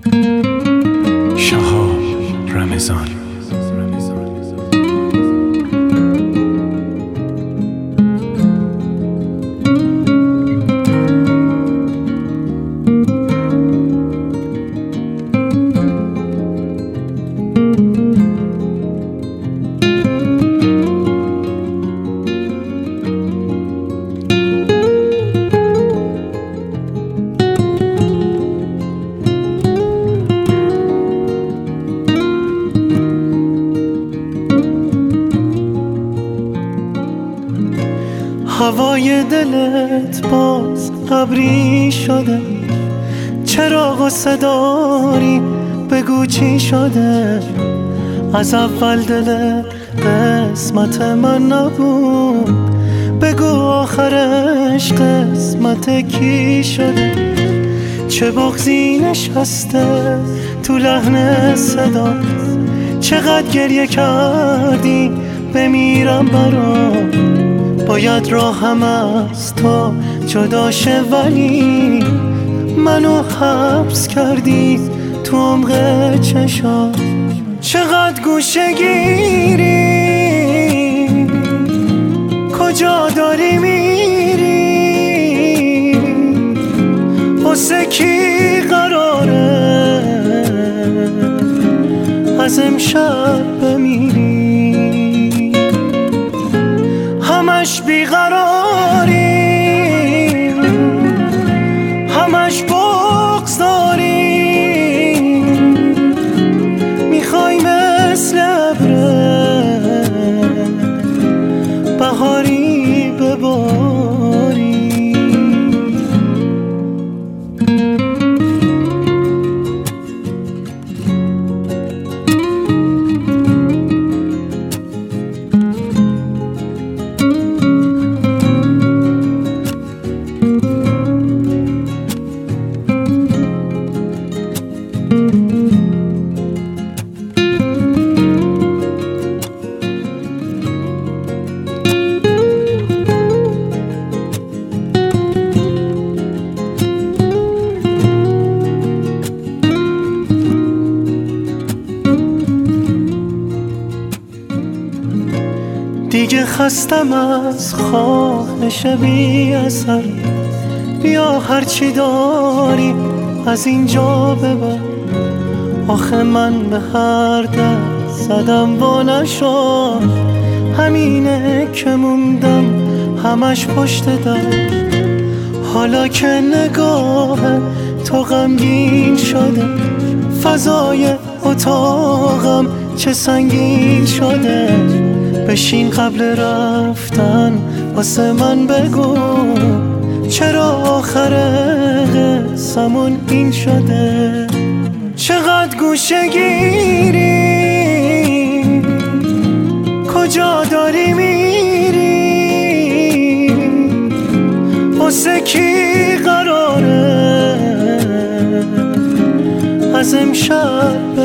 شهاب رمضان. هوای دلت باز ابری شده، چرا غصه داری؟ بگو چی شده؟ از اول دلت قسمت من نبود، بگو آخرش قسمت کی شده؟ چه بغضی نشسته تو لحن صدا، چقدر گریه کردی بمیرم برات. باید راهم از تو جدا شه ولی منو حبس کردی تو عمق چشات. چقدر گوشه گیری، کجا داری میری؟ واسه کی قراره از امشب بمیری؟ همش بیقراری، همش بغض داری، میخوای مثل ابر بهاری بباری. دیگه خستم از خواهش بی اثر، بیا هرچی داری از اینجا ببر. آخه من به هر دست زدم و نشد، همینه که موندم همش پشت در. حالا که نگاه تو غمگین شده، فضای اتاقم چه سنگین شده. بشین قبل رفتن واسه من بگو، چرا آخر قصمون این شده؟ چقدر گوشه گیری، کجا داری میری؟ واسه کی قراره از امشب